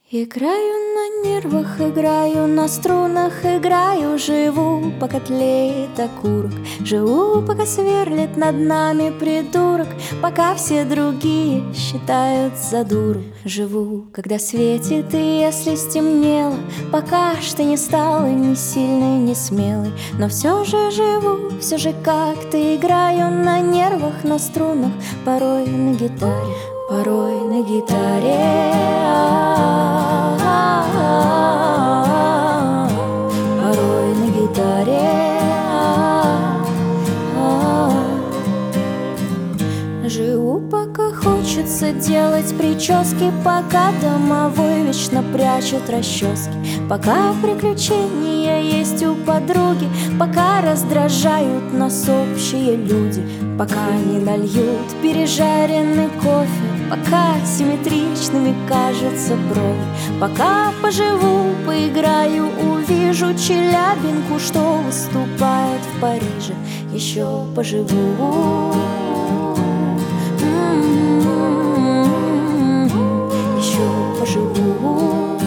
Играю на нервах, играю на струнах, играю, живу, пока тлеет окурок. Живу, пока сверлит над нами придурок, пока все другие считают за дуру. Живу, когда светит и если стемнело, пока что не стала ни сильной, ни смелой. Но все же живу, все же как-то играю на нервах, на струнах, порой на гитаре, порой на гитаре. Порой на гитаре. Живу, пока хочется делать прически, пока домовой вечно прячет расчески, пока приключения есть у подруги, пока раздражают нас общие люди, пока не нальют пережаренный кофе, пока симметричными кажутся брови, пока поживу, поиграю, увижу Челябинку, что выступает в Париже. Еще поживу, еще поживу.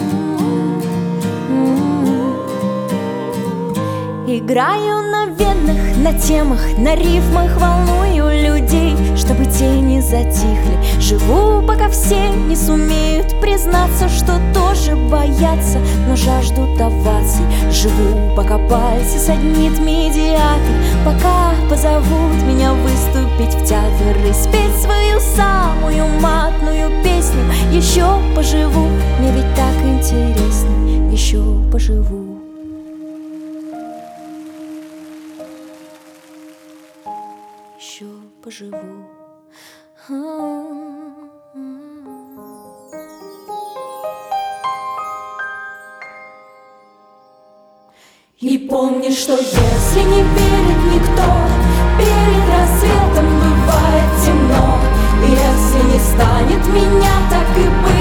Играю на венах, на темах, на рифмах, волную людей, чтобы те не затихли. Живу, пока все не сумеют признаться, что тоже боятся, но жаждут оваций. Живу, пока пальцы саднит медиатор, пока позовут меня выступить в театр и спеть свою самую матную песню. Еще поживу, мне ведь так интересно, еще поживу. Еще поживу. И помни, что если не верит никто, перед рассветом бывает темно. И если не станет меня, так и быть.